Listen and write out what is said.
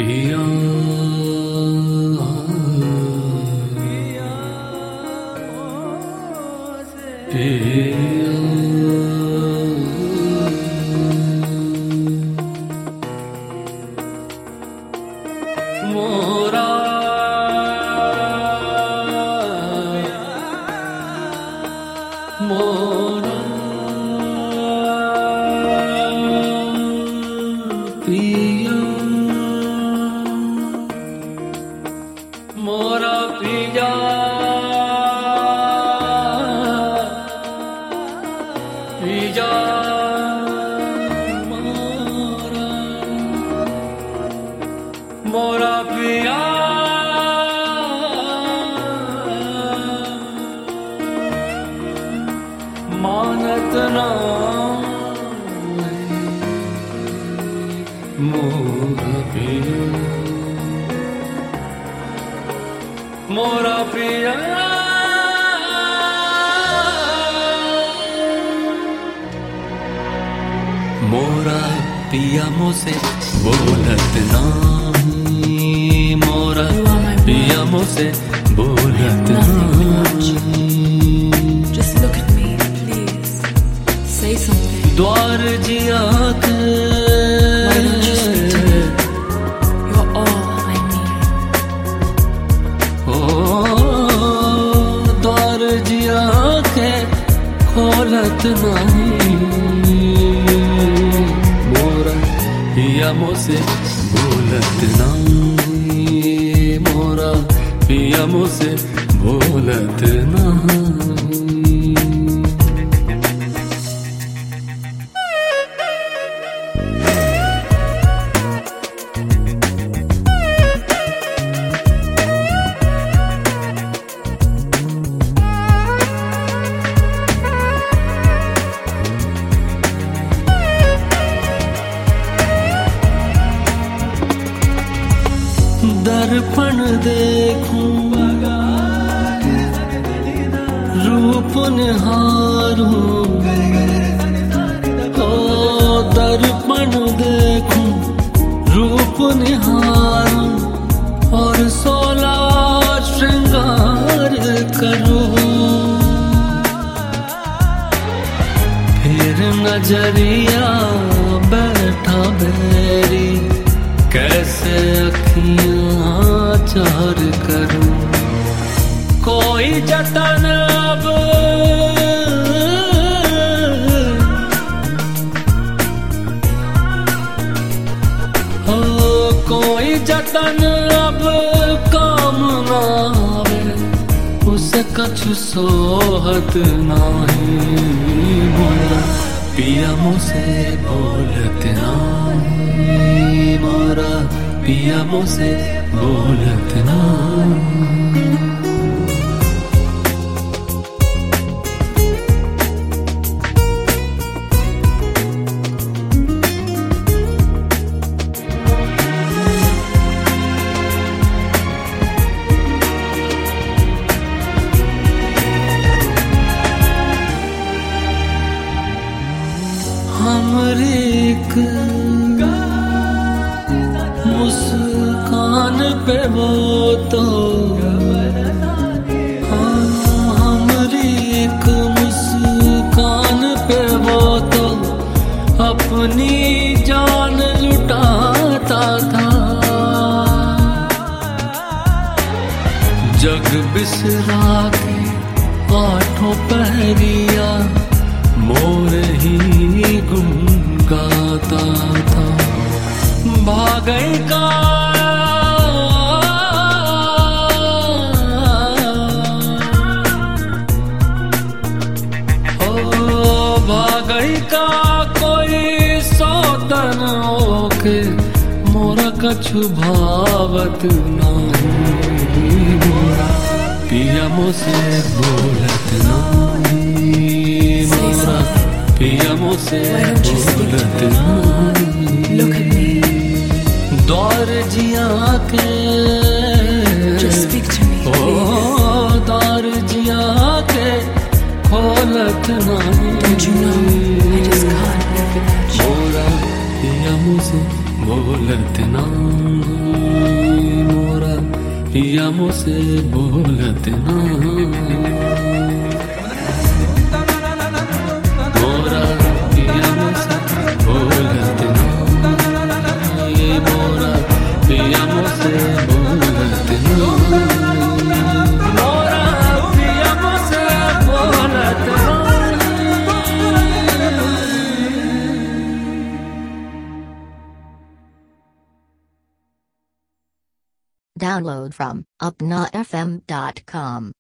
पिया पिया मोरा मोरा पिया मोरा पिया पिया मोरा पिया मानत ना मोरा पिया मोरा पिया मोरा पिया मुझसे बोलत नहीं मोरा पिया मुझसे बोलत नहीं Just look at me, please. Say something. द्वार जिया के Why don't you speak to me? You're all I need. ओ द्वार जिया के खोलत नहीं मोरा पिया मुझसे बोलत नहीं मोरा पिया मुझसे बोलत नहीं दर्पण देखूं रूप निहारूं ओ दर्पण देखूं रूप निहारूं और 16 श्रृंगार करूं फिर नजरिया बैठा बैरी कैसे अखियां चार करूं कोई जतन अब हो कोई जतन अब काम ना आवे उसे कछु सोहत नहीं मोरा पिया मुझसे बोलत नहीं मोरा पिया मुझसे बोलत नहीं हमरे एक मुस्कान पे वो तो हमरी एक मुस्कान पे वो तो अपनी जान लुटाता था जग बिसरा के आठों पहरिया मोर ही गुन गाता था भागई का ओ भागई का कोई सौतन ओके मोरा कछु भावत नहीं मोरा पिया मुझसे बोलत नहीं मोरा पिया मुझसे बोलत नहीं Look at me. दौर जिया के Just speak to me, please. दौर जिया के खोलत नहीं Don't you know? I just can't live without you. मोरा पिया मुझसे मुझसे बोलत ना मोरा पिया मुझसे बोलत ना मोरा पिया मुझसे बोलत ना ये मोरा पिया मुझसे बोलत ना मोरा पिया मुझसे बोलत ना। Download from upnafm.com.